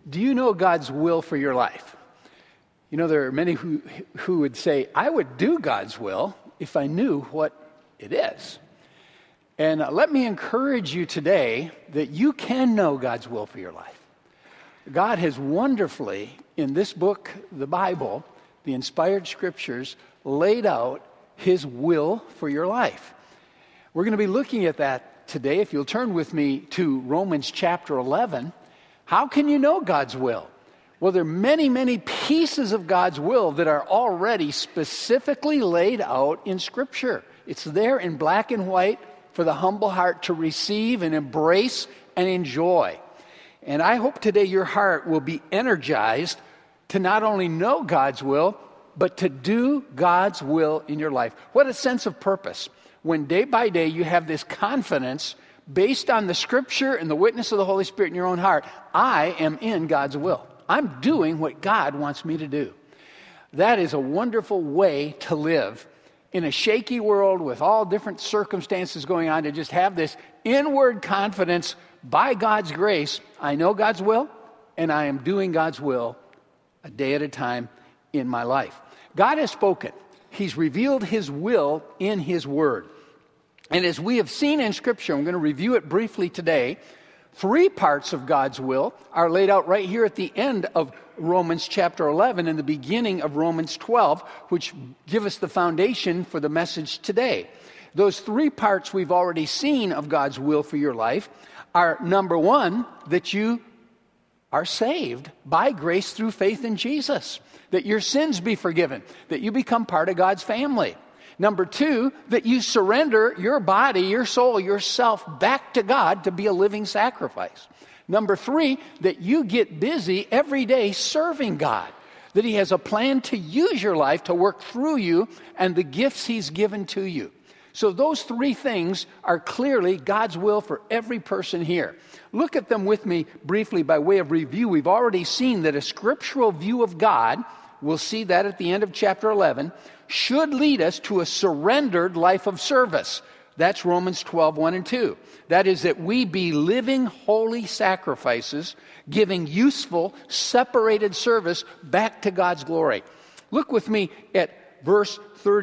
Do you know God's will for your life? You know, there are many who would say, I would do God's will if I knew what it is. And let me encourage you today that you can know God's will for your life. God has wonderfully, in this book, the Bible, the inspired scriptures, laid out his will for your life. We're going to be looking at that today. If you'll turn with me to Romans chapter 11, how can you know God's will? Well, there are many, many pieces of God's will that are already specifically laid out in Scripture. It's there in black and white for the humble heart to receive and embrace and enjoy. And I hope today your heart will be energized to not only know God's will, but to do God's will in your life. What a sense of purpose when day by day you have this confidence based on the Scripture and the witness of the Holy Spirit in your own heart. I am in God's will. I'm doing what God wants me to do. That is a wonderful way to live in a shaky world with all different circumstances going on, to just have this inward confidence by God's grace. I know God's will, and I am doing God's will a day at a time in my life. God has spoken. He's revealed his will in his word. And as we have seen in Scripture, I'm going to review it briefly today. 3 parts of God's will are laid out right here at the end of Romans chapter 11 and the beginning of Romans 12, which give us the foundation for the message today. Those 3 parts we've already seen of God's will for your life are, number 1, that you are saved by grace through faith in Jesus, that your sins be forgiven, that you become part of God's family. Number 2, that you surrender your body, your soul, yourself back to God to be a living sacrifice. Number 3, that you get busy every day serving God, that he has a plan to use your life to work through you and the gifts he's given to you. So those 3 things are clearly God's will for every person here. Look at them with me briefly by way of review. We've already seen that a scriptural view of God, we'll see that at the end of chapter 11, should lead us to a surrendered life of service. That's Romans 12, 1 and 2. That is, that we be living holy sacrifices, giving useful, separated service back to God's glory. Look with me at verse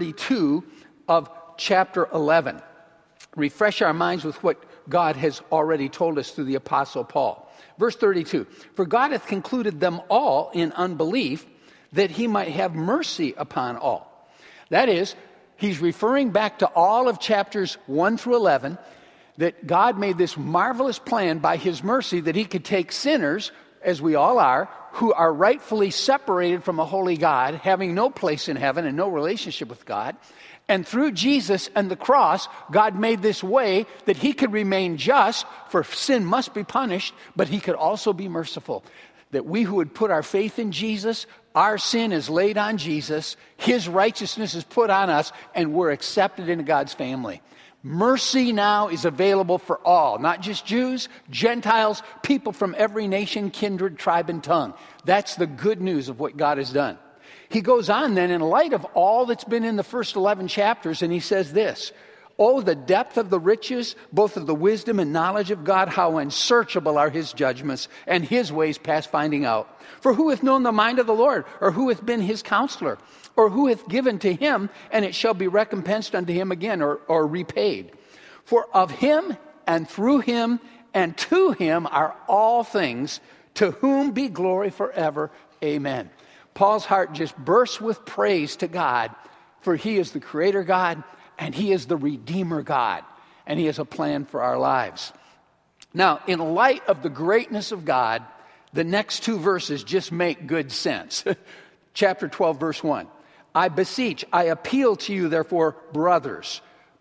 32 of chapter 11. Refresh our minds with what God has already told us through the Apostle Paul. Verse 32, for God hath concluded them all in unbelief, that he might have mercy upon all. That is, he's referring back to all of chapters 1 through 11, that God made this marvelous plan by his mercy that he could take sinners, as we all are, who are rightfully separated from a holy God, having no place in heaven and no relationship with God. And through Jesus and the cross, God made this way that he could remain just, for sin must be punished, but he could also be merciful. That we who would put our faith in Jesus, our sin is laid on Jesus, his righteousness is put on us, and we're accepted into God's family. Mercy now is available for all, not just Jews, Gentiles, people from every nation, kindred, tribe, and tongue. That's the good news of what God has done. He goes on then, in light of all that's been in the first 11 chapters, and he says this, oh, the depth of the riches, both of the wisdom and knowledge of God, how unsearchable are his judgments, and his ways past finding out. For who hath known the mind of the Lord, or who hath been his counselor, or who hath given to him, and it shall be recompensed unto him again, or repaid? For of him, and through him, and to him are all things, to whom be glory forever. Amen. Paul's heart just bursts with praise to God, for he is the creator God, and he is the Redeemer God, and he has a plan for our lives. Now, in light of the greatness of God, the next 2 verses just make good sense. Chapter 12, verse 1. I beseech, I appeal to you, therefore, brothers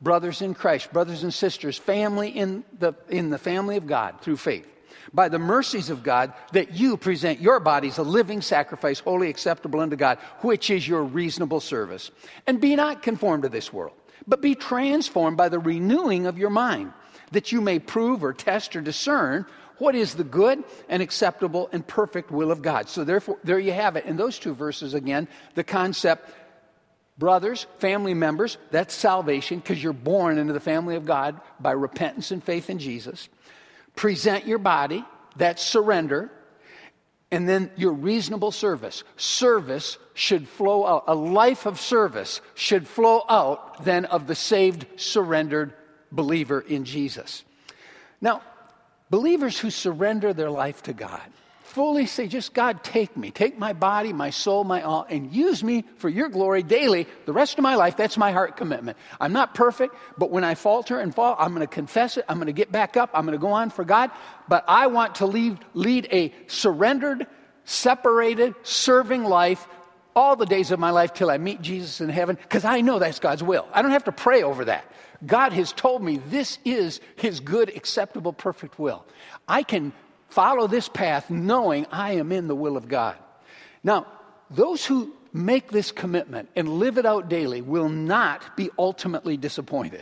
in Christ, brothers and sisters, family in the family of God through faith, by the mercies of God, that you present your bodies a living sacrifice, wholly acceptable unto God, which is your reasonable service. And be not conformed to this world, but be transformed by the renewing of your mind, that you may prove or test or discern what is the good and acceptable and perfect will of God. So therefore, there you have it. In those 2 verses again, the concept, brothers, family members, that's salvation, because you're born into the family of God by repentance and faith in Jesus. Present your body, that's surrender. and then your reasonable service. Service should flow out. A life of service should flow out then of the saved, surrendered believer in Jesus. Now, believers who surrender their life to God fully say, just God, take me. Take my body, my soul, my all, and use me for your glory daily. The rest of my life, that's my heart commitment. I'm not perfect, but when I falter and fall, I'm going to confess it. I'm going to get back up. I'm going to go on for God. But I want to lead a surrendered, separated, serving life all the days of my life till I meet Jesus in heaven, because I know that's God's will. I don't have to pray over that. God has told me this is his good, acceptable, perfect will. I can follow this path knowing I am in the will of God. Now, those who make this commitment and live it out daily will not be ultimately disappointed.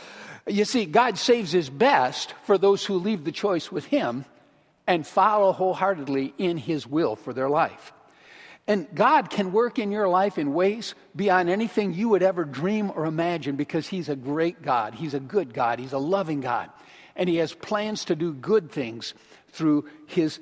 You see, God saves his best for those who leave the choice with him and follow wholeheartedly in his will for their life. And God can work in your life in ways beyond anything you would ever dream or imagine, because he's a great God. He's a good God. He's a loving God. And he has plans to do good things through his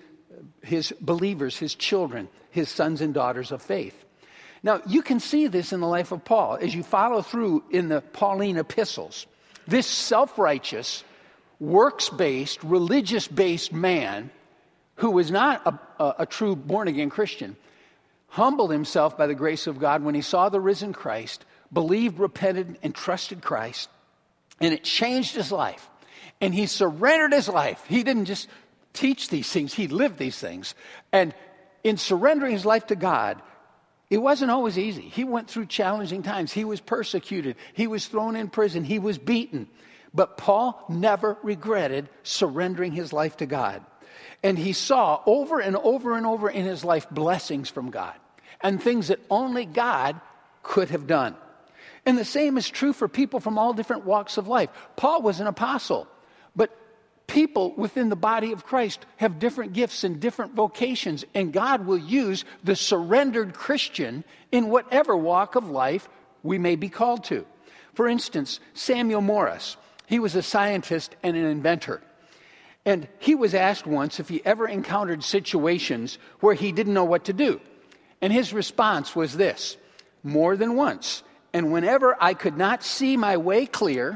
believers, his children, his sons and daughters of faith. Now, you can see this in the life of Paul as you follow through in the Pauline epistles. This self-righteous, works-based, religious-based man who was not a true born-again Christian humbled himself by the grace of God when he saw the risen Christ, believed, repented, and trusted Christ, and it changed his life. And he surrendered his life. He didn't just teach these things, he lived these things. And in surrendering his life to God, it wasn't always easy. He went through challenging times. He was persecuted. He was thrown in prison. He was beaten. But Paul never regretted surrendering his life to God. And he saw over and over and over in his life blessings from God and things that only God could have done. And the same is true for people from all different walks of life. Paul was an apostle, but people within the body of Christ have different gifts and different vocations, and God will use the surrendered Christian in whatever walk of life we may be called to. For instance, Samuel Morris, he was a scientist and an inventor. And he was asked once if he ever encountered situations where he didn't know what to do. And his response was this: more than once. And whenever I could not see my way clear,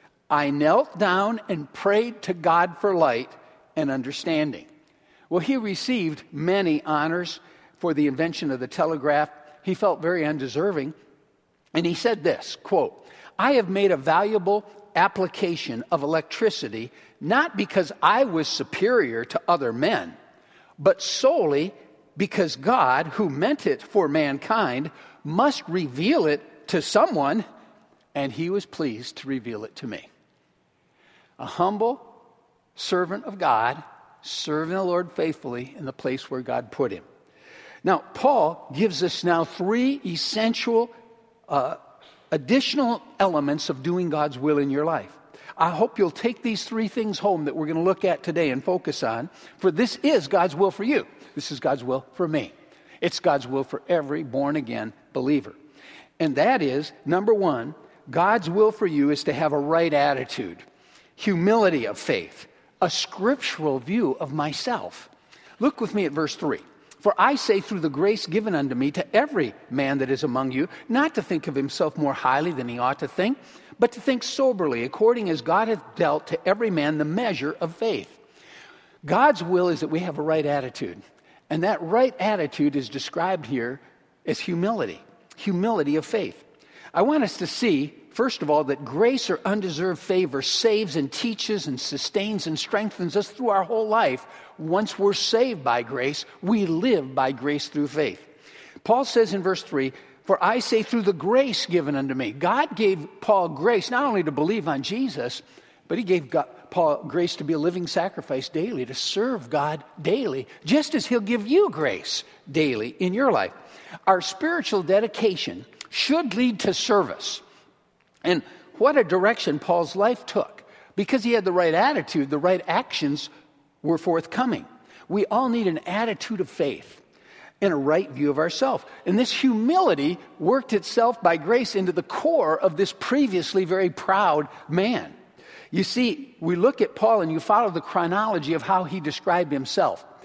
I knelt down and prayed to God for light and understanding. Well, he received many honors for the invention of the telegraph. He felt very undeserving. And he said this, quote, I have made a valuable application of electricity, not because I was superior to other men, but solely because God, who meant it for mankind, must reveal it to someone, and he was pleased to reveal it to me. A humble servant of God, serving the Lord faithfully in the place where God put him. Now, Paul gives us now three essential additional elements of doing God's will in your life. I hope you'll take these three things home that we're going to look at today and focus on, for this is God's will for you. This is God's will for me. It's God's will for every born-again believer. And that is, number one, God's will for you is to have a right attitude, humility of faith, a scriptural view of myself. Look with me at verse 3. For I say through the grace given unto me to every man that is among you, not to think of himself more highly than he ought to think, but to think soberly, according as God hath dealt to every man the measure of faith. God's will is that we have a right attitude. And that right attitude is described here as humility of faith. I want us to see, first of all, that grace or undeserved favor saves and teaches and sustains and strengthens us through our whole life. Once we're saved by grace, we live by grace through faith. Paul says in verse 3, for I say through the grace given unto me. God gave Paul grace not only to believe on Jesus, but he gave Paul grace to be a living sacrifice daily, to serve God daily, just as he'll give you grace daily in your life. Our spiritual dedication should lead to service. And what a direction Paul's life took. Because he had the right attitude, the right actions were forthcoming. We all need an attitude of faith and a right view of ourselves. And this humility worked itself by grace into the core of this previously very proud man. You see, we look at Paul and you follow the chronology of how he described himself.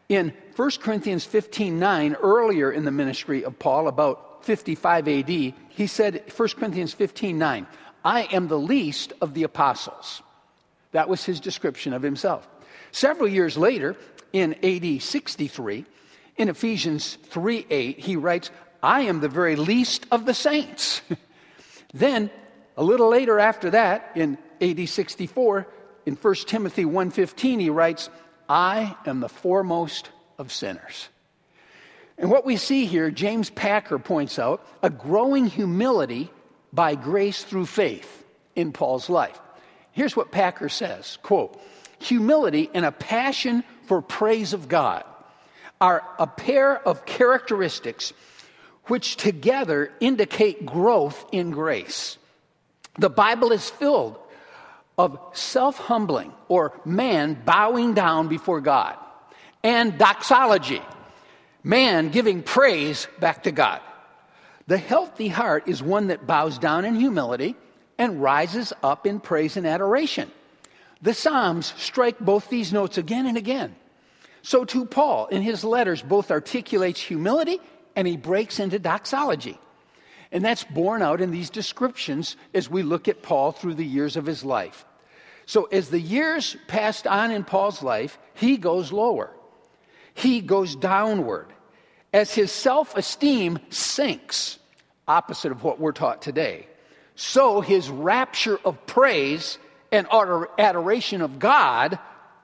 In 1 Corinthians 15:9, earlier in the ministry of Paul, about 55 AD, he said, 1 Corinthians 15:9, I am the least of the apostles. That was his description of himself. Several years later, in AD 63, in Ephesians 3:8, he writes, I am the very least of the saints. Then, a little later after that, in AD 64, in 1 Timothy 1:15, he writes, I am the foremost of sinners. And what we see here, James Packer points out, a growing humility by grace through faith in Paul's life. Here's what Packer says, quote, humility and a passion for praise of God are a pair of characteristics which together indicate growth in grace. The Bible is filled of self-humbling, or man bowing down before God, and doxology, man giving praise back to God. The healthy heart is one that bows down in humility and rises up in praise and adoration. The Psalms strike both these notes again and again. So too Paul, in his letters, both articulates humility and he breaks into doxology. And that's borne out in these descriptions as we look at Paul through the years of his life. So as the years passed on in Paul's life, he goes lower. He goes downward. As his self-esteem sinks, opposite of what we're taught today, so his rapture of praise and adoration of God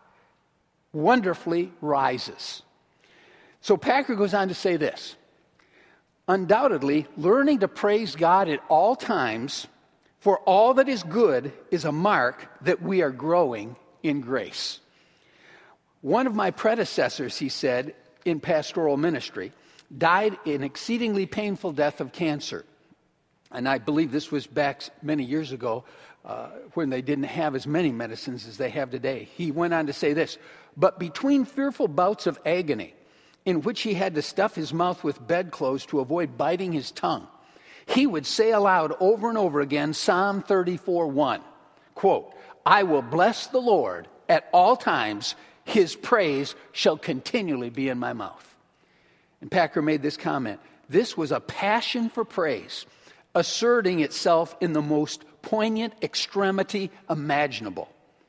wonderfully rises. So Packer goes on to say this, undoubtedly, learning to praise God at all times for all that is good is a mark that we are growing in grace. One of my predecessors, he said, in pastoral ministry, died an exceedingly painful death of cancer. And I believe this was back many years ago when they didn't have as many medicines as they have today. He went on to say this, but between fearful bouts of agony, in which he had to stuff his mouth with bedclothes to avoid biting his tongue, he would say aloud over and over again Psalm 34:1, quote, I will bless the Lord at all times, his praise shall continually be in my mouth. And Packer made this comment, this was a passion for praise, asserting itself in the most poignant extremity imaginable.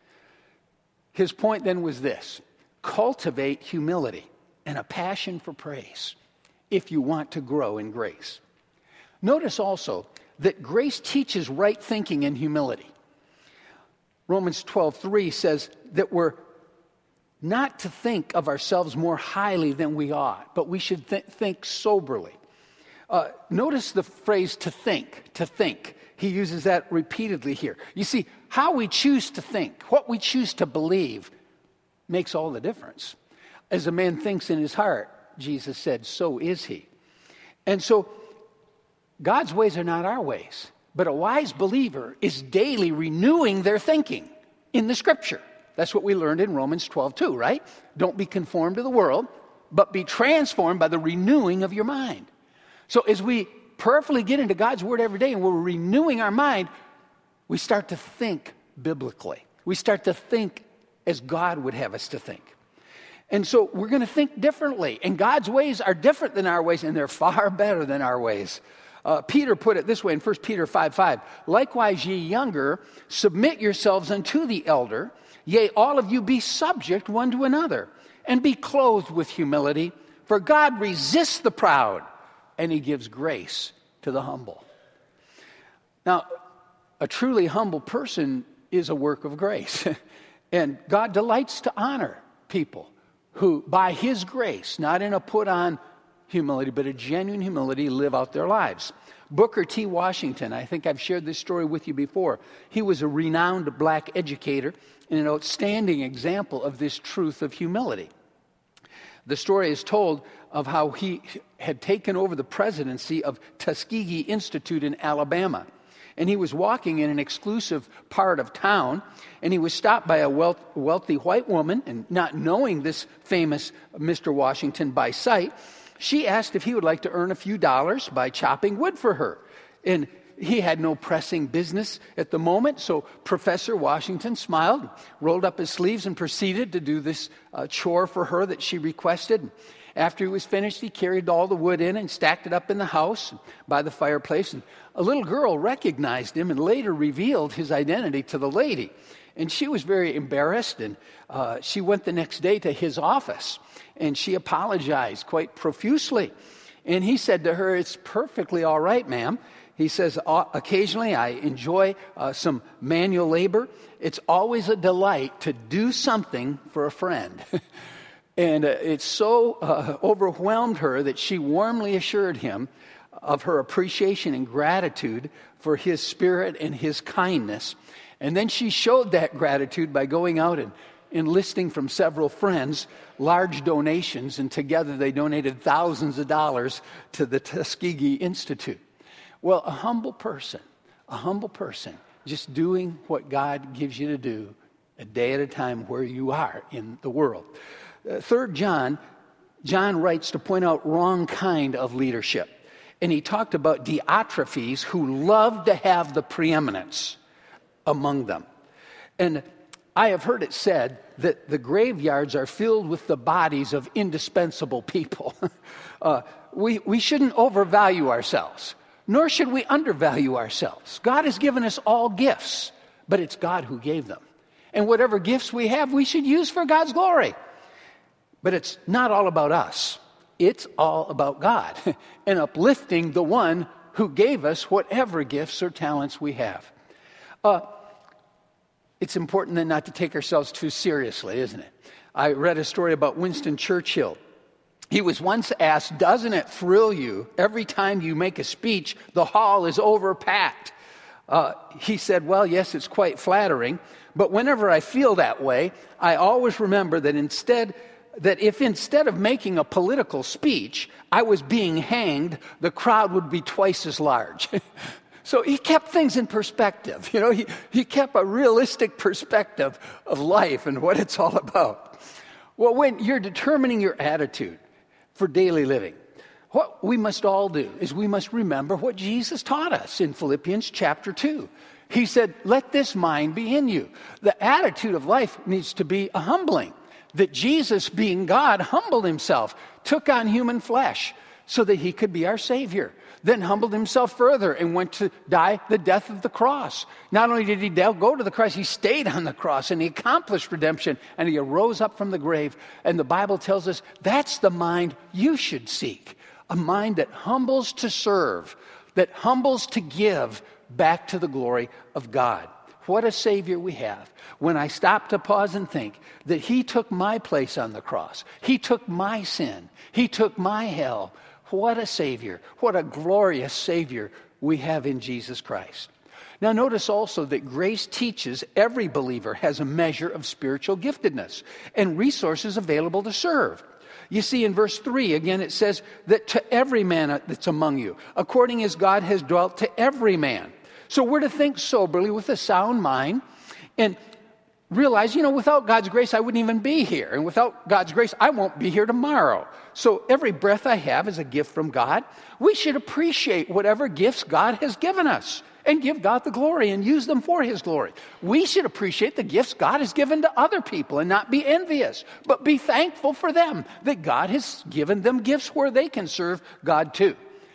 His point then was this, cultivate humility and a passion for praise if you want to grow in grace. Notice also that grace teaches right thinking and humility. Romans 12:3 says that we're not to think of ourselves more highly than we ought, but we should think soberly. Notice the phrase to think. He uses that repeatedly here. You see, how we choose to think, what we choose to believe, makes all the difference. As a man thinks in his heart, Jesus said, so is he. And so, God's ways are not our ways, but a wise believer is daily renewing their thinking in the Scripture. That's what we learned in Romans 12:2, right? Don't be conformed to the world, but be transformed by the renewing of your mind. So as we prayerfully get into God's Word every day and we're renewing our mind, we start to think biblically. We start to think as God would have us to think. And so we're going to think differently. And God's ways are different than our ways, and they're far better than our ways. Peter put it this way in 1 Peter 5:5. Likewise, ye younger, submit yourselves unto the elder. Yea, all of you be subject one to another, and be clothed with humility. For God resists the proud, and he gives grace to the humble. Now, a truly humble person is a work of grace. And God delights to honor people who, by his grace, not in a put-on humility, but a genuine humility, live out their lives. Booker T. Washington, I think I've shared this story with you before. He was a renowned black educator and an outstanding example of this truth of humility. The story is told of how he had taken over the presidency of Tuskegee Institute in Alabama. And he was walking in an exclusive part of town, and he was stopped by a wealthy white woman, and not knowing this famous Mr. Washington by sight, she asked if he would like to earn a few dollars by chopping wood for her. And He had no pressing business at the moment, so Professor Washington smiled, rolled up his sleeves, and proceeded to do this chore for her that she requested. After he was finished, he carried all the wood in and stacked it up in the house by the fireplace. And a little girl recognized him and later revealed his identity to the lady. And she was very embarrassed, and she went the next day to his office, and she apologized quite profusely. And he said to her, "It's perfectly all right, ma'am." He says, "Occasionally I enjoy some manual labor. It's always a delight to do something for a friend." And it so overwhelmed her that she warmly assured him of her appreciation and gratitude for his spirit and his kindness. And then she showed that gratitude by going out and enlisting from several friends large donations, and together they donated thousands of dollars to the Tuskegee Institute. Well, a humble person, just doing what God gives you to do a day at a time where you are in the world. 3 John writes to point out wrong kind of leadership. And he talked about Diotrephes, who loved to have the preeminence among them. And I have heard it said that the graveyards are filled with the bodies of indispensable people. We shouldn't overvalue ourselves, nor should we undervalue ourselves. God has given us all gifts, but it's God who gave them. And whatever gifts we have, we should use for God's glory. But it's not all about us. It's all about God and uplifting the one who gave us whatever gifts or talents we have. It's important then not to take ourselves too seriously, isn't it? I read a story about Winston Churchill. He was once asked, "Doesn't it thrill you every time you make a speech, the hall is overpacked?" He said, "Well, yes, it's quite flattering, but whenever I feel that way, I always remember that if instead of making a political speech, I was being hanged, the crowd would be twice as large." So he kept things in perspective. He kept a realistic perspective of life and what it's all about. Well, when you're determining your attitude for daily living, what we must all do is we must remember what Jesus taught us in Philippians chapter 2. He said, "Let this mind be in you." The attitude of life needs to be a humbling. That Jesus, being God, humbled himself, took on human flesh so that he could be our Savior. Then humbled himself further and went to die the death of the cross. Not only did he go to the cross, he stayed on the cross and he accomplished redemption and he arose up from the grave. And the Bible tells us that's the mind you should seek. A mind that humbles to serve, that humbles to give back to the glory of God. What a Savior we have. When I stop to pause and think that he took my place on the cross, he took my sin, he took my hell. What a Savior. What a glorious Savior we have in Jesus Christ. Now notice also that grace teaches every believer has a measure of spiritual giftedness and resources available to serve. You see in verse 3, again, it says that to every man that's among you, according as God has dwelt to every man. So we're to think soberly with a sound mind and realize, without God's grace, I wouldn't even be here. And without God's grace, I won't be here tomorrow. So every breath I have is a gift from God. We should appreciate whatever gifts God has given us and give God the glory and use them for his glory. We should appreciate the gifts God has given to other people and not be envious, but be thankful for them, that God has given them gifts where they can serve God too.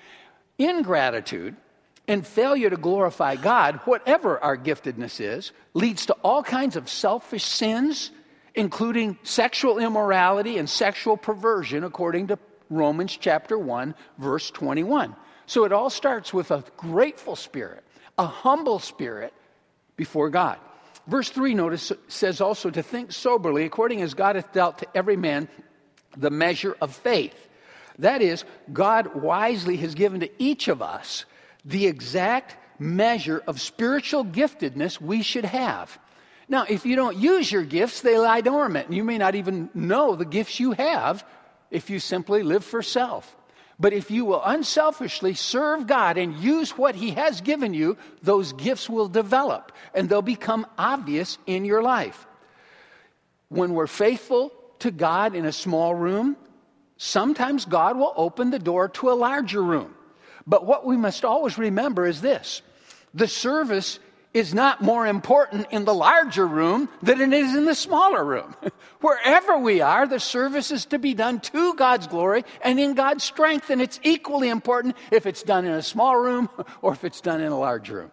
Ingratitude and failure to glorify God, whatever our giftedness is, leads to all kinds of selfish sins, including sexual immorality and sexual perversion, according to Romans chapter 1, verse 21. So it all starts with a grateful spirit, a humble spirit before God. Verse 3, notice, says also to think soberly, according as God hath dealt to every man the measure of faith. That is, God wisely has given to each of us the exact measure of spiritual giftedness we should have. Now, if you don't use your gifts, they lie dormant. You may not even know the gifts you have if you simply live for self. But if you will unselfishly serve God and use what he has given you, those gifts will develop and they'll become obvious in your life. When we're faithful to God in a small room, sometimes God will open the door to a larger room. But what we must always remember is this, The service is not more important in the larger room than it is in the smaller room. Wherever we are, the service is to be done to God's glory and in God's strength, and it's equally important if it's done in a small room or if it's done in a large room.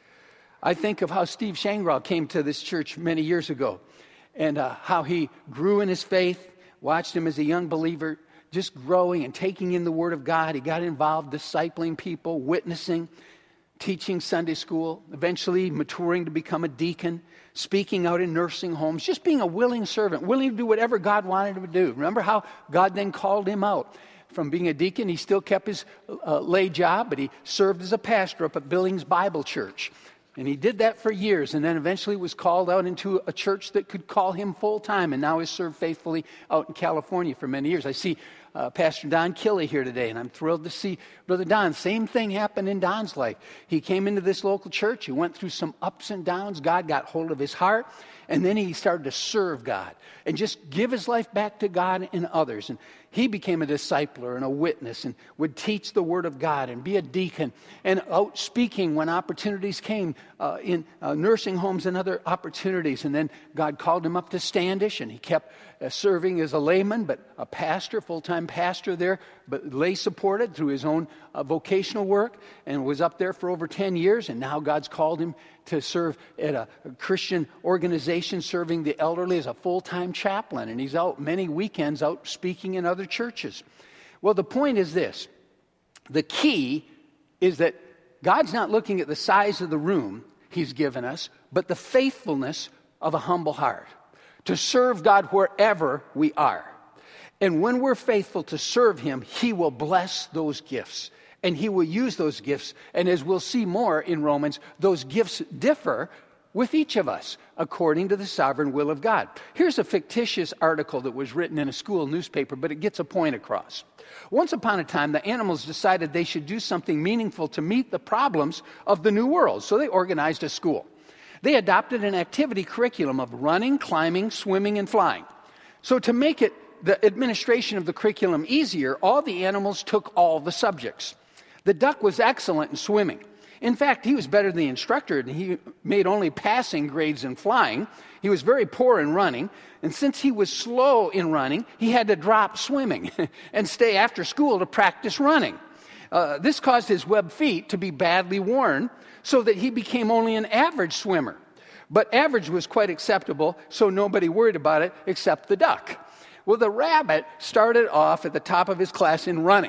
I think of how Steve Shangrall came to this church many years ago, and how he grew in his faith, watched him as a young believer, just growing and taking in the Word of God. He got involved discipling people, witnessing, teaching Sunday school, eventually maturing to become a deacon, speaking out in nursing homes, just being a willing servant, willing to do whatever God wanted him to do. Remember how God then called him out from being a deacon? He still kept his lay job, but he served as a pastor up at Billings Bible Church. And he did that for years, and then eventually was called out into a church that could call him full-time, and now has served faithfully out in California for many years. I see Pastor Don Killey here today, and I'm thrilled to see Brother Don. Same thing happened in Don's life. He came into this local church. He went through some ups and downs. God got hold of his heart, and then he started to serve God and just give his life back to God and others. And he became a discipler and a witness and would teach the Word of God and be a deacon and out speaking when opportunities came in nursing homes and other opportunities. And then God called him up to Standish, and he kept serving as a layman, but a pastor, full-time pastor there, but lay supported through his own vocational work, and was up there for over 10 years. And now God's called him to serve at a Christian organization serving the elderly as a full-time chaplain. And he's out many weekends out speaking in other churches. Well, the point is this. The key is that God's not looking at the size of the room he's given us, but the faithfulness of a humble heart to serve God wherever we are. And when we're faithful to serve him, he will bless those gifts. And he will use those gifts. And as we'll see more in Romans, those gifts differ with each of us according to the sovereign will of God. Here's a fictitious article that was written in a school newspaper, but it gets a point across. Once upon a time, the animals decided they should do something meaningful to meet the problems of the new world. So they organized a school. They adopted an activity curriculum of running, climbing, swimming, and flying. So to make it the administration of the curriculum easier, all the animals took all the subjects. The duck was excellent in swimming. In fact, he was better than the instructor, and he made only passing grades in flying. He was very poor in running, and since he was slow in running, he had to drop swimming and stay after school to practice running. This caused his web feet to be badly worn, so that he became only an average swimmer. But average was quite acceptable, so nobody worried about it except the duck. Well, the rabbit started off at the top of his class in running,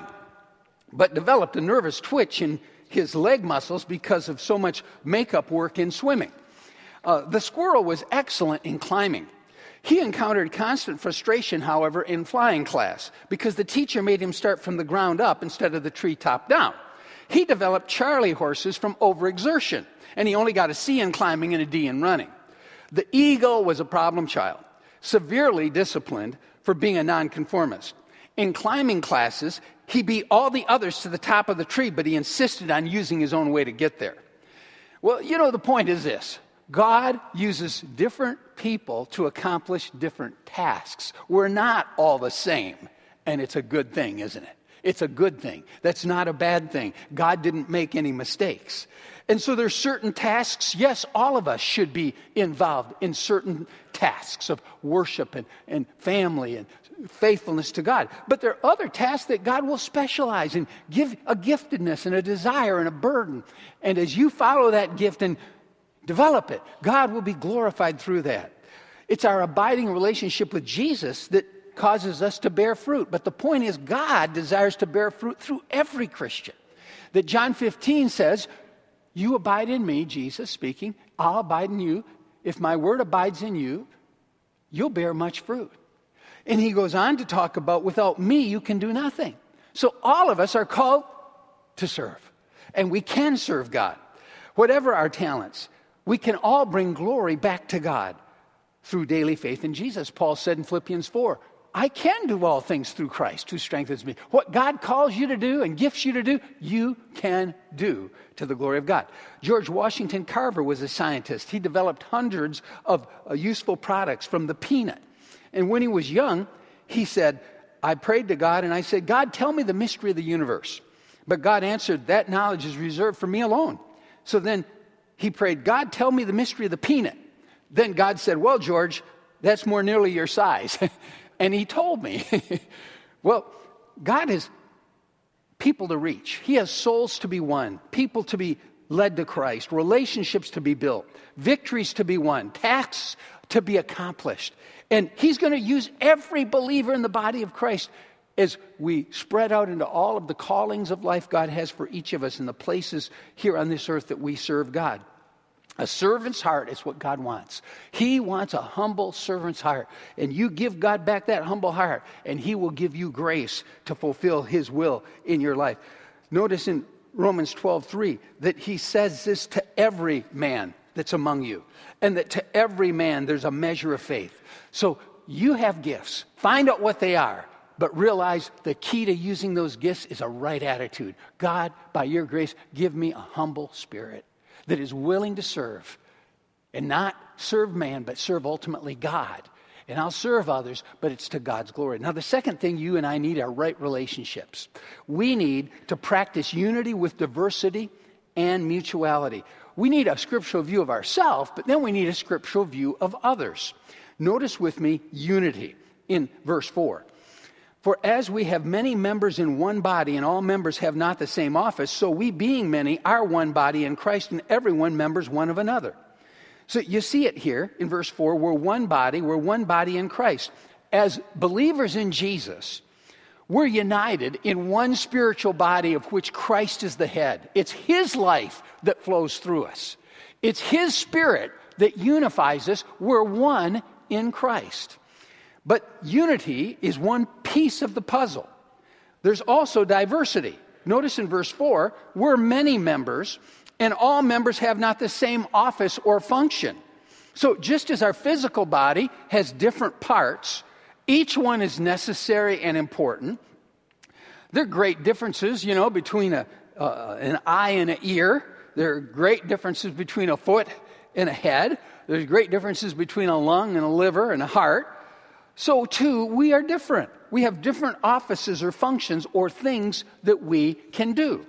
but developed a nervous twitch in his leg muscles because of so much makeup work in swimming. The squirrel was excellent in climbing. He encountered constant frustration, however, in flying class because the teacher made him start from the ground up instead of the treetop down. He developed Charlie horses from overexertion, and he only got a C in climbing and a D in running. The eagle was a problem child, severely disciplined for being a nonconformist. In climbing classes, he beat all the others to the top of the tree, but he insisted on using his own way to get there. Well, the point is this. God uses different people to accomplish different tasks. We're not all the same, and it's a good thing, isn't it? It's a good thing. That's not a bad thing. God didn't make any mistakes. And so there's certain tasks, yes, all of us should be involved in certain tasks of worship and family and faithfulness to God. But there are other tasks that God will specialize and give a giftedness and a desire and a burden. And as you follow that gift and develop it, God will be glorified through that. It's our abiding relationship with Jesus that causes us to bear fruit. But the point is, God desires to bear fruit through every Christian. That John 15 says, you abide in me, Jesus speaking, I'll abide in you. If my word abides in you, you'll bear much fruit. And he goes on to talk about, without me, you can do nothing. So all of us are called to serve. And we can serve God. Whatever our talents, we can all bring glory back to God through daily faith in Jesus. Paul said in Philippians 4, I can do all things through Christ who strengthens me. What God calls you to do and gifts you to do, you can do to the glory of God. George Washington Carver was a scientist. He developed hundreds of useful products from the peanut. And when he was young, he said, I prayed to God and I said, God, tell me the mystery of the universe. But God answered, that knowledge is reserved for me alone. So then He prayed, God, tell me the mystery of the peanut. Then God said, well, George, that's more nearly your size. And he told me, well, God has people to reach. He has souls to be won, people to be led to Christ, relationships to be built, victories to be won, tasks to be accomplished. And he's going to use every believer in the body of Christ as we spread out into all of the callings of life God has for each of us in the places here on this earth that we serve God. A servant's heart is what God wants. He wants a humble servant's heart. And you give God back that humble heart, and he will give you grace to fulfill his will in your life. Notice in Romans 12:3 that he says this to every man that's among you, and that to every man there's a measure of faith. So you have gifts. Find out what they are, but realize the key to using those gifts is a right attitude. God, by your grace, give me a humble spirit that is willing to serve, and not serve man, but serve ultimately God. And I'll serve others, but it's to God's glory. Now, the second thing you and I need are right relationships. We need to practice unity with diversity and mutuality. We need a scriptural view of ourselves, but then we need a scriptural view of others. Notice with me unity in verse 4. For as we have many members in one body, and all members have not the same office, so we being many are one body in Christ, and everyone members one of another. So you see it here in verse 4, we're one body in Christ. As believers in Jesus, we're united in one spiritual body of which Christ is the head. It's his life that flows through us. It's his spirit that unifies us. We're one in Christ. But unity is one piece of the puzzle. There's also diversity. Notice in verse 4, we're many members, and all members have not the same office or function. So just as our physical body has different parts, each one is necessary and important. There are great differences, between an eye and an ear. There are great differences between a foot and a head. There's great differences between a lung and a liver and a heart. So too, we are different. We have different offices or functions or things that we can do.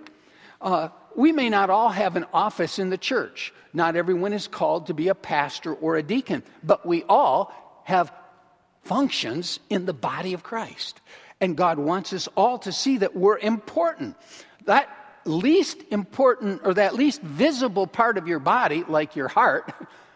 We may not all have an office in the church. Not everyone is called to be a pastor or a deacon, but we all have functions in the body of Christ. And God wants us all to see that we're important. That least important or that least visible part of your body, like your heart,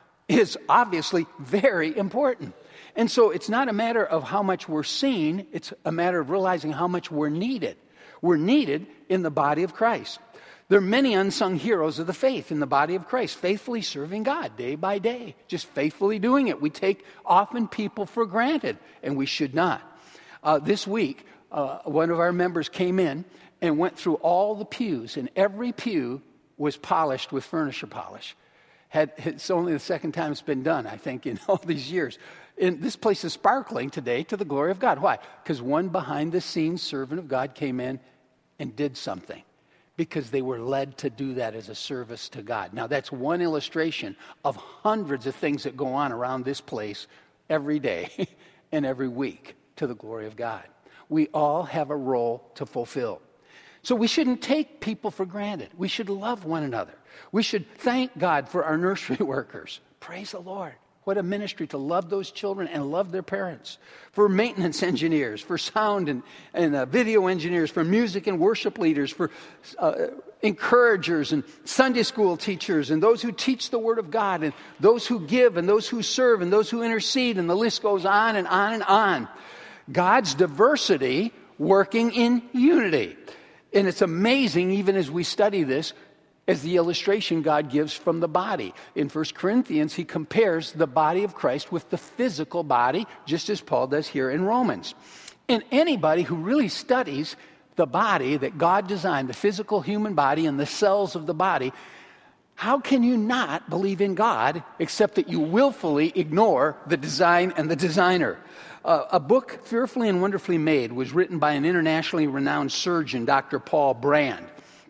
is obviously very important. And so it's not a matter of how much we're seen, it's a matter of realizing how much we're needed. We're needed in the body of Christ. There are many unsung heroes of the faith in the body of Christ, faithfully serving God day by day, just faithfully doing it. We take often people for granted, and we should not. This week, one of our members came in and went through all the pews, and every pew was polished with furniture polish. It's only the second time it's been done, I think, in all these years. And this place is sparkling today to the glory of God. Why? Because one behind-the-scenes servant of God came in and did something, because they were led to do that as a service to God. Now, that's one illustration of hundreds of things that go on around this place every day and every week to the glory of God. We all have a role to fulfill. So we shouldn't take people for granted. We should love one another. We should thank God for our nursery workers. Praise the Lord. What a ministry to love those children and love their parents. For maintenance engineers, for sound and video engineers, for music and worship leaders, for encouragers and Sunday school teachers, and those who teach the Word of God, and those who give, and those who serve, and those who intercede, and the list goes on and on and on. God's diversity working in unity. And it's amazing, even as we study this, as the illustration God gives from the body. In 1 Corinthians, he compares the body of Christ with the physical body, just as Paul does here in Romans. And anybody who really studies the body that God designed, the physical human body and the cells of the body, how can you not believe in God except that you willfully ignore the design and the designer? A book, Fearfully and Wonderfully Made, was written by an internationally renowned surgeon, Dr. Paul Brand.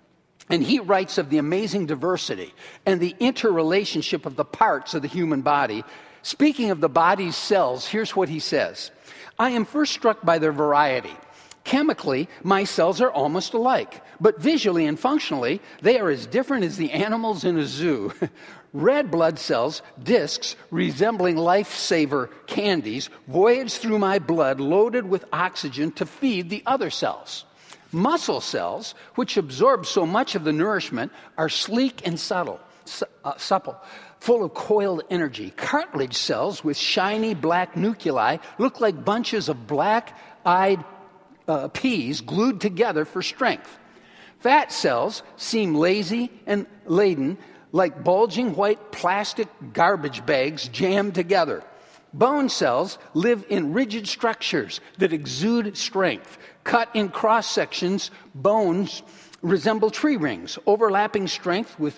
And he writes of the amazing diversity and the interrelationship of the parts of the human body. Speaking of the body's cells, here's what he says. I am first struck by their variety. Chemically, my cells are almost alike, but visually and functionally, they are as different as the animals in a zoo. Red blood cells, discs resembling lifesaver candies, voyage through my blood loaded with oxygen to feed the other cells. Muscle cells, which absorb so much of the nourishment, are sleek and supple, full of coiled energy. Cartilage cells with shiny black nuclei look like bunches of black-eyed peas glued together for strength. Fat cells seem lazy and laden, like bulging white plastic garbage bags jammed together. Bone cells live in rigid structures that exude strength. Cut in cross sections, bones resemble tree rings, overlapping strength with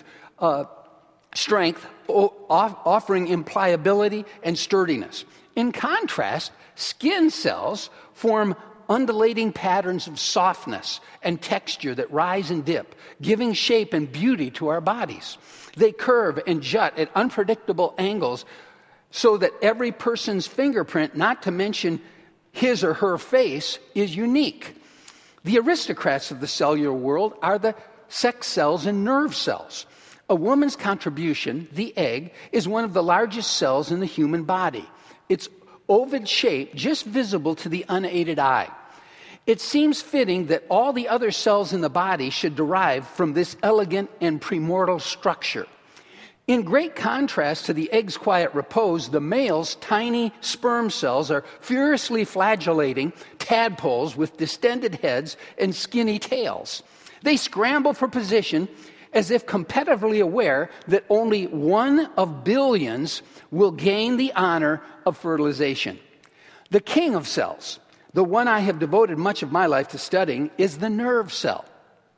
offering impliability and sturdiness. In contrast, skin cells form undulating patterns of softness and texture that rise and dip, giving shape and beauty to our bodies. They curve and jut at unpredictable angles so that every person's fingerprint, not to mention his or her face, is unique. The aristocrats of the cellular world are the sex cells and nerve cells. A woman's contribution, the egg, is one of the largest cells in the human body. Its oval shape just visible to the unaided eye. It seems fitting that all the other cells in the body should derive from this elegant and premortal structure. In great contrast to the egg's quiet repose, the male's tiny sperm cells are furiously flagellating tadpoles with distended heads and skinny tails. They scramble for position as if competitively aware that only one of billions will gain the honor of fertilization. The king of cells, the one I have devoted much of my life to studying, is the nerve cell.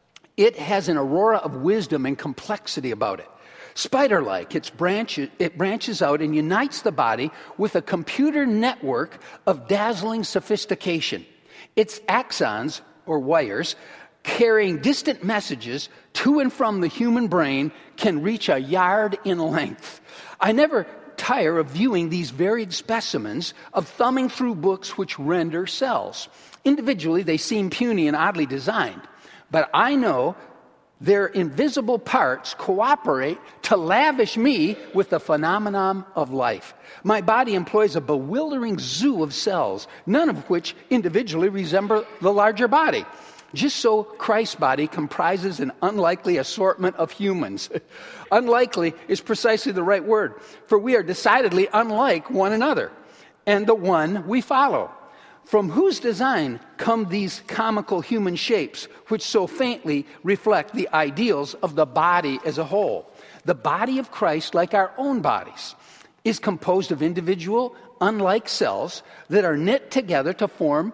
It has an aurora of wisdom and complexity about it. Spider-like, it branches out and unites the body with a computer network of dazzling sophistication. Its axons, or wires, carrying distant messages to and from the human brain can reach a yard in length. I never tire of viewing these varied specimens, of thumbing through books which render cells. Individually, they seem puny and oddly designed, but I know their invisible parts cooperate to lavish me with the phenomenon of life. My body employs a bewildering zoo of cells, none of which individually resemble the larger body. Just so Christ's body comprises an unlikely assortment of humans. Unlikely is precisely the right word, for we are decidedly unlike one another and the one we follow. From whose design come these comical human shapes, which so faintly reflect the ideals of the body as a whole? The body of Christ, like our own bodies, is composed of individual, unlike cells that are knit together to form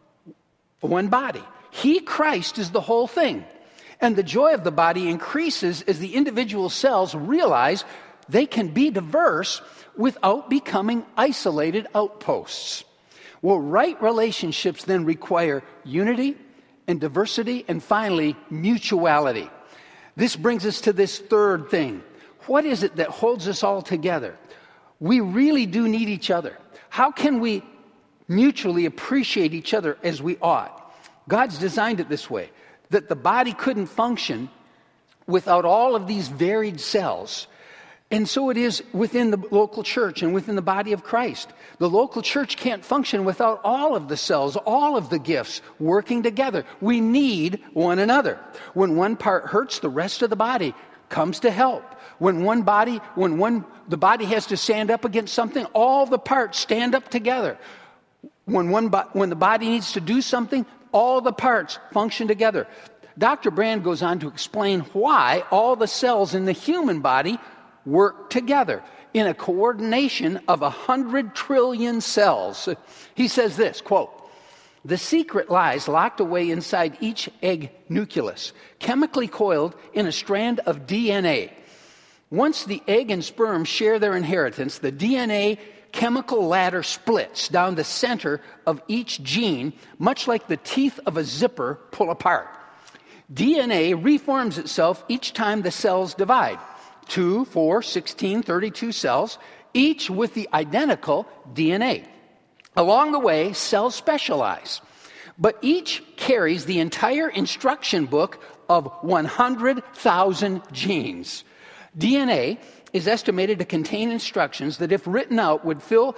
one body. He, Christ, is the whole thing. And the joy of the body increases as the individual cells realize they can be diverse without becoming isolated outposts. Well, right relationships then require unity and diversity and finally mutuality. This brings us to this third thing. What is it that holds us all together? We really do need each other. How can we mutually appreciate each other as we ought? God's designed it this way, that the body couldn't function without all of these varied cells. And so it is within the local church and within the body of Christ. The local church can't function without all of the cells, all of the gifts working together. We need one another. When one part hurts, the rest of the body comes to help. When the body has to stand up against something, all the parts stand up together. When the body needs to do something, all the parts function together. Dr. Brand goes on to explain why all the cells in the human body work together in a coordination of 100 trillion cells. He says this, quote, "The secret lies locked away inside each egg nucleus, chemically coiled in a strand of DNA. Once the egg and sperm share their inheritance, the DNA chemical ladder splits down the center of each gene, much like the teeth of a zipper pull apart. DNA reforms itself each time the cells divide. 2, 4, 16, 32 cells, each with the identical DNA. Along the way, cells specialize. but each carries the entire instruction book of 100,000 genes. DNA is estimated to contain instructions that, if written out, would fill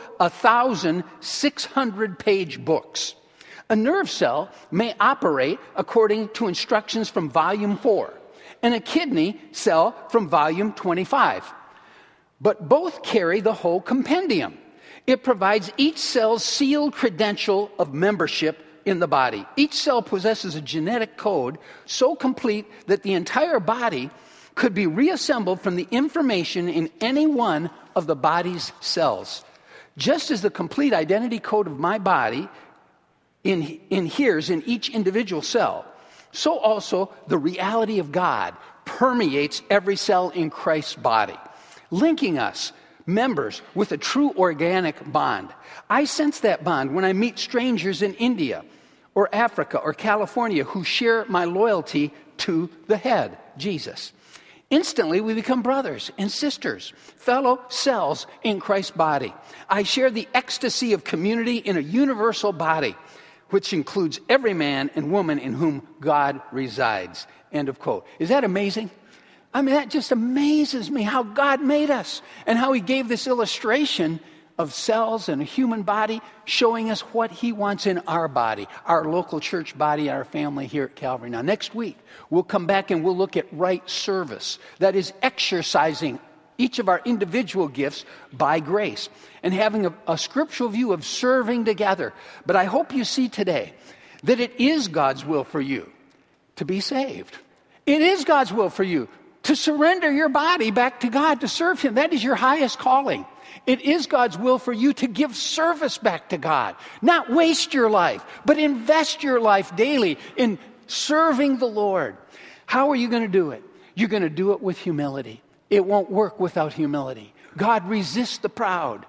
1,600-page books. A nerve cell may operate according to instructions from volume 4, and a kidney cell from volume 25. But both carry the whole compendium. It provides each cell's sealed credential of membership in the body. Each cell possesses a genetic code so complete that the entire body could be reassembled from the information in any one of the body's cells. Just as the complete identity code of my body inheres in each individual cell, so also the reality of God permeates every cell in Christ's body, linking us, members, with a true organic bond. I sense that bond when I meet strangers in India or Africa or California who share my loyalty to the head, Jesus. Instantly, we become brothers and sisters, fellow cells in Christ's body. I share the ecstasy of community in a universal body, which includes every man and woman in whom God resides. End of quote. Is that amazing? I mean, that just amazes me how God made us and how he gave this illustration of cells and a human body, showing us what he wants in our body, our local church body, our family here at Calvary. Now, next week, we'll come back and we'll look at right service. That is exercising each of our individual gifts by grace and having a scriptural view of serving together. But I hope you see today that it is God's will for you to be saved. It is God's will for you to surrender your body back to God, to serve him. That is your highest calling. It is God's will for you to give service back to God. Not waste your life, but invest your life daily in serving the Lord. How are you going to do it? You're going to do it with humility. It won't work without humility. God resists the proud.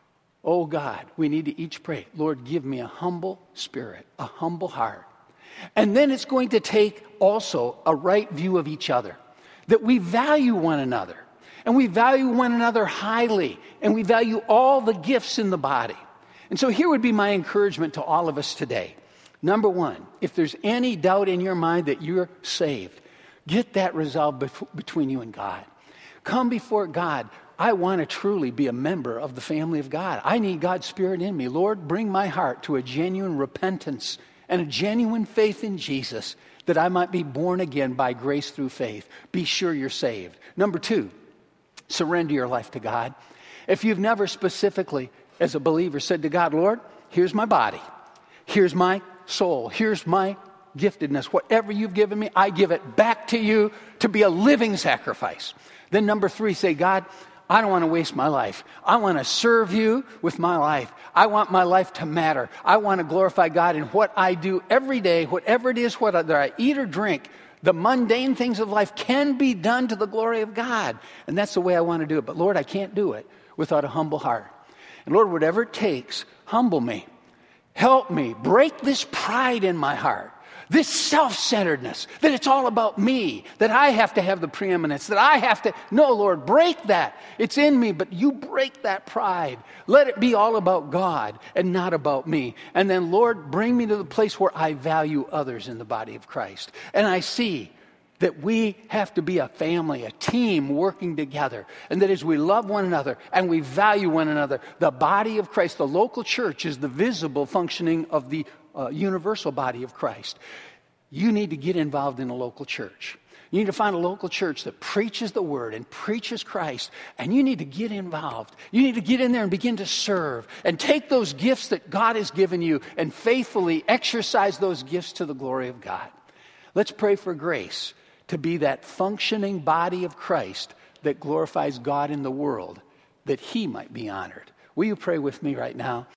Oh God, we need to each pray, Lord, give me a humble spirit, a humble heart. And then it's going to take also a right view of each other, that we value one another. And we value one another highly. And we value all the gifts in the body. And so here would be my encouragement to all of us today. Number one, if there's any doubt in your mind that you're saved, get that resolved between you and God. Come before God. I want to truly be a member of the family of God. I need God's Spirit in me. Lord, bring my heart to a genuine repentance and a genuine faith in Jesus, that I might be born again by grace through faith. Be sure you're saved. Number two, surrender your life to God. If you've never specifically, as a believer, said to God, Lord, here's my body. Here's my soul. Here's my giftedness. Whatever you've given me, I give it back to you to be a living sacrifice. Then number three, say, God, I don't want to waste my life. I want to serve you with my life. I want my life to matter. I want to glorify God in what I do every day, whatever it is, whether I eat or drink. The mundane things of life can be done to the glory of God. And that's the way I want to do it. But Lord, I can't do it without a humble heart. And Lord, whatever it takes, humble me. Help me. Break this pride in my heart. This self-centeredness, that it's all about me, that I have to have the preeminence, that I have to... No, Lord, break that. It's in me, but you break that pride. Let it be all about God and not about me. And then, Lord, bring me to the place where I value others in the body of Christ. And I see that we have to be a family, a team working together. And that as we love one another and we value one another, the body of Christ, the local church, is the visible functioning of the universal body of Christ. You need to get involved in a local church. You need to find a local church that preaches the word and preaches Christ, and you need to get involved. You need to get in there and begin to serve and take those gifts that God has given you and faithfully exercise those gifts to the glory of God. Let's pray for grace to be that functioning body of Christ that glorifies God in the world, that he might be honored. Will you pray with me right now?